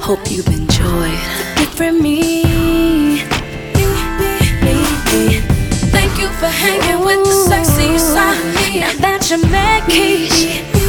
Hope you've enjoyed it from me. Thank you for hanging with the sexy side. Now that you're mad,